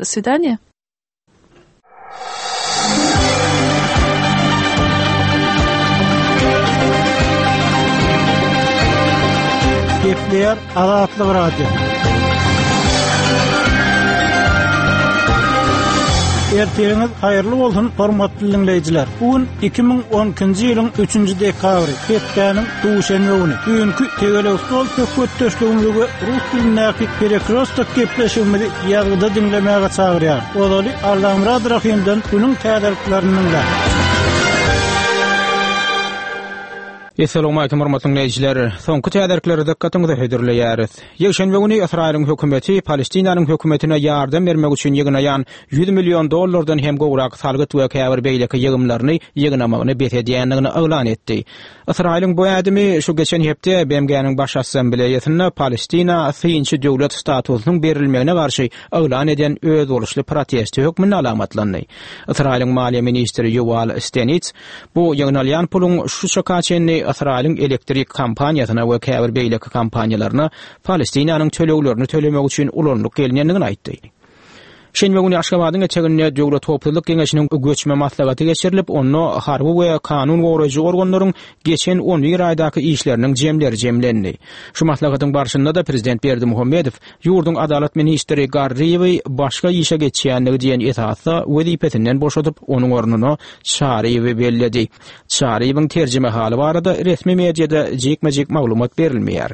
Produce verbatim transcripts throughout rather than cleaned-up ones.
До свидания. Kepler Azatlyk Radio. Erteňiz haýyrly bolsun, hormatly dinleýijiler. Bugün iki ming on-njy ýylyň üçünji dekabry, Hepdeniň duşanby güni. Bugünkü tegelewstol söhbetdeşligimizi rus dilindäki perekrostok gepleşigimizi ýazgyda dinlemäge çagyrýar. Olaly Arlamrad Rahimden günüň täderliklarynyň da. Assalamu alaykum hormatly dinleýijiler. Soňky täderlikleri dikkatiňizi hödürleýäris. Ýeşenbe güni Israýlyň hökümeti Palestinanyň hökümetine ýardam bermek üçin ýygnaýan yüz million dollardan hem gowrak salgyt we käbir beýleki ýygymlaryny ýygnamagyny betedýändigini oglan etdi. Israýlyň bu ädimi şu geçen hepde B M G'niň baş assambleýasyna Palestina syňçy döwlet statusynyň berilmegine garşy oglan eden öz boluşly protest hökmüni alamatlandy. Israýlyň Maliýe ministri Yuval Stenitz bu ýygnalýan puluň şu şakaçenni Israýlyň elektrik kampaniýasyna we käbir beýleki kampaniýalaryna Palestinanyň töleglerini tölemek üçin ulanlyk gelinýändigini aýtdy. Şeňme güni Aşgabatyň geçeginde döwlet howpsuzlyk geňeşiniň göçme maslahaty geçirilip, onu harby we kanun goraýjy organlaryň geçen on bir aýdaky işleriniň jemleri jemlendi. Şu maslahatyň barşynda da prezident Berdimuhammedow ýurduň adalet ministri Garriýewi başga işe geçýändigi diýen esasda wezipetinden boşatyp, onuň ornuny Çaryýewi bellädi. Çaryýewiň terjime haly barada resmi mediada jekmejek maglumat berilmeýär.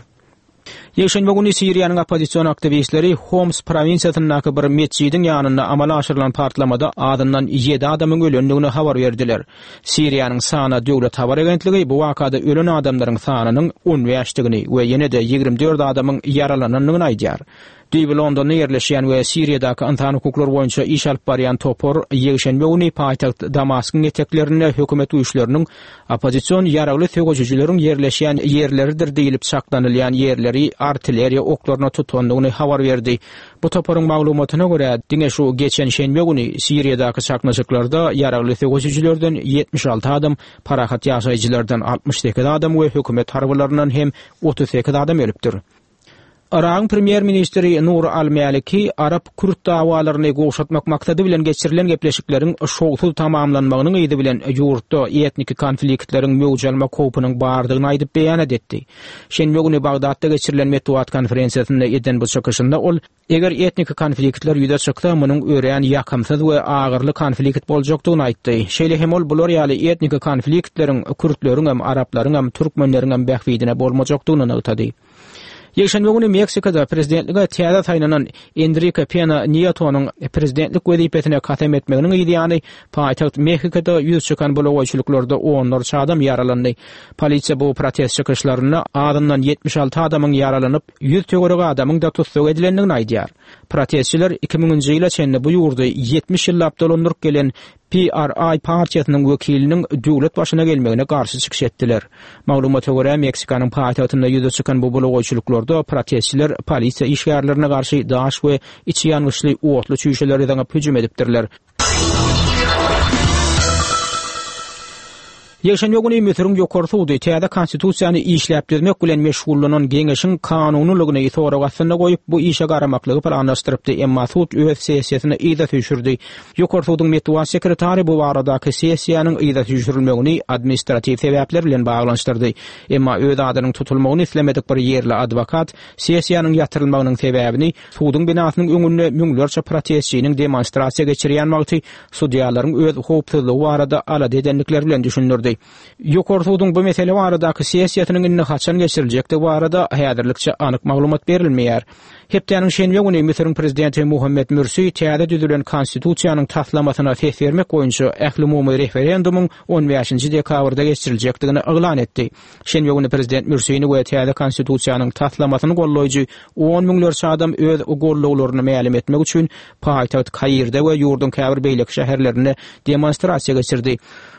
Ýeşenbe güni Siriýanyň opozisiýon aktivistleri Homs provinsiýasyndaky bir mescidiň ýanynda amala aşyrylan partlamada adyndan ýedi adamyň ölendigini habar berdiler. Siriýanyň Sana döwlet habar agentligi bu wakada ölen adamlaryň sanynyň on beşdigini we ýene-de ýygrimi dört adamyň yaralananyny aýdýar. Düýbi Londonda ýerleşýän we Siriýadaky insan hukuklar boýunça iş alyp barýan topor ýeşenbe güni paýtagt Damaskyň eteklerinde hökümet güýçleriniň opozisiýon ýaragly söwgüçileriň ýerleşýän ýerleridir diýilip saklanylýan ýerleri artilleriýa oklaryna tutandygyny habar berdi. Bu toporyň maglumatyna görä, diňe şu geçen şenbe güni Siriýadaky çaknaşyklarda ýaragly söwgüçilerden ýetmiş alty adam, parahat ýaşaýjylardan altmış iki adam we hökümet harbylarynyň hem otuz iki adam ölüpdir. Iran Premier Ministri Nur al-Maliki Arap-Kürt dawalaryny goşatmak maksady bilen geçirilen gepleşikleriň şowsuz tamamlanmagynyň ýygy bilen ýurtda etnik konfliktleriň möwjalma kopynyň bardygyny aýdyp beýan etdi. Şenbe güni Bagdatda geçirilen metbuat konferensiýasynda eden bu çykyşynda ol, eger etnik konfliktler ýüze çyksa, munyň ören ýakamsyz we agyrly konflikt boljakdygyny aýtdy. Şeýle hem ol bular ýaly etnik konfliktleriň Kürtleriň hem Araplaryň hem Türkmenleriň hem bähwidine bolmajakdygyny aýtdy. Ýeşenbe güni Meksikada prezidentlige täze taýlanan Enrique Pena Nieto'nyň prezidentlik wezipetine katem etmeginiň ýyly paýtagt Meksikada ýüz çykan bulawaçylyklarda onlarça adam ýaralandy. Polisiýa bu protest çykyşlaryna adyndan ýetmiş alty adamyň ýaralanyp, ýüz töwerek adamyň da tutsak edilendigini aýdýar. Protestçiler iki miňinji ýyla çenli bu ýurda ýetmiş ýyllap dolandyryp gelen P R I partiýasynyň wekiliniň döwlet başyna gelmegine garşy çykyş etdiler. Maglumata görä Meksikanyň paýtagtynda ýüze çykan bu bulawaçylyklarda protestçiler polisiýa işgärlerine garşy daş we içi ýanyşly otly çüýşeler eden hüjüm edipdirler. Ýeşenbe güni Misiriň ýokary sudy täze konstitusiýany işläpdirmek bilen meşgullanan geňeşiň kanunylygyny ýa-da goýup bu işe garamaklygy planlaşdyrypdy, emma sud öz sessiýasyna ýa-da düşürdi. Ýokary sudyň metbuat sekretary bu baradaky sessiýanyň ýa-da düşürülmegini administrativ sebäpler bilen baglanşdyrdy. Emma öz adynyň tutulmagyny islemedik bir ýerli adwokat sessiýanyň ýatyrylmagynyň sebäbini sudyň binasynyň öňünde müňlerçe protestçiniň demonstrasiýa geçirýän wagty sudyalaryň öz howpsuzlygy barada alad edenlikleri bilen düşündirdi. Ýokary sudyň bu mesele baradaky sessiýasynyň indi haçan geçiriljekdi barada häzirlikçe anyk maglumat berilmeýär. Hepdeniň şenbe güni Misiriň prezidenti Muhammed Mursi täze düzülen konstitusiýanyň taslamasyna ses bermek boýunça ähli umumy referendumuň on beşinji dekabrda geçiriljekdigini oglan etdi. Şenbe güni prezident Mursiýny we täze konstitusiýanyň taslamasyny gollaýjy on miňlerçe adam öz gollawlaryny ma'lum etmek üçin paýtagt Kaýyrda we ýurdun käbir beýleki şäherlerinde demonstrasiýa geçirdi.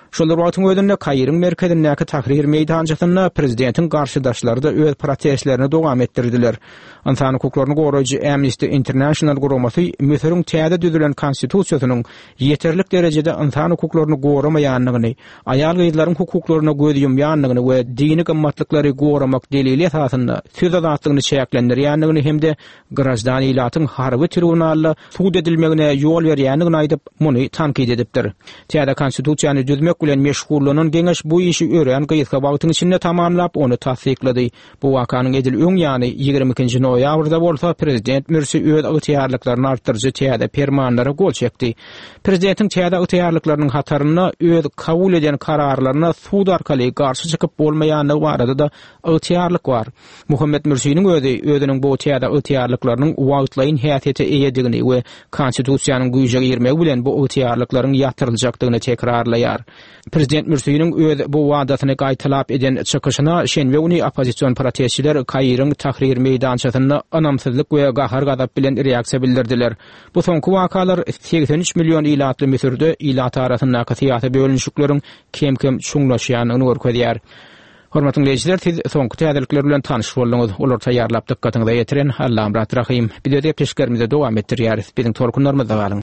Şolar wagtyň özünde Kaýryň merkezindäki tahrir meýdanjygyna prezidentin garşydaşlary da öz protestlerini dowam etdirdiler. İnsan hukuklaryny goraýjy Amnesty International guramasy Misiriň täze düzülen konstitusiýasynyň ýeterlik derejede insan hukuklaryny goramaýanlygyny, aýal gyzlaryň hukuklaryna göz ýumýanlygyny we dini gymmatlyklary goramak delili esasynda söz azatlygyny çäklendirýänligini hemde grajdanylatyň harby tribunalda suud edilmegine ýol berýänligini aýdyp muny tankid edipdir. Täze konstitusiýany düzmek bilen meşgullygyny geňeş bu işi ören gyýyska wagtyň içinde tamamlap onu tasdiklady. Bu wakanyň edil öň ýany ýigirmenki noýabrda bolsa prezident Mürsi öz ygtyýarlyklaryny artdyrjy täze fermanlara gol çekdi. Prezidentin täze ygtyýarlyklarynyň hataryna öz kabul eden kararlaryna suud arkaly garşy çykyp bolmaýanlygy barada da ygtyýarlyk bar. Muhammed Mürsiň özi özüniň bu täze ygtyýarlyklarynyň wagtlaýyn häsiýete eýedigini we konstitusiýanyň güýjege girmegi bilen bu ygtyýarlyklaryň ýatyryljakdygyny tekrarlaýar. Prezident Mürsiň öz bu wadatyny gaýtalap eden çykyşyna şenbe güni opozisiýon protestçiler Kaýryň tahrir meýdançysyna anamsyzlyk we gahar gadap bilen reaksiýa bildirdiler. Bu soňky wakalar seksen üç million ilatly Misirde ilat arasyndaky syýasy bölünşikleriň kem-kem çuňlaşýanyny görkezýär. Hormatly dinleýijiler, siz soňky täzelikler bilen tanyş bolduňyz. Olar taýýarlap dykkatyňyza ýetiren Allam rahim. Biz de teşekkürimizi dowam etdirýäris. Biziň tolkunlarymyzda galyň.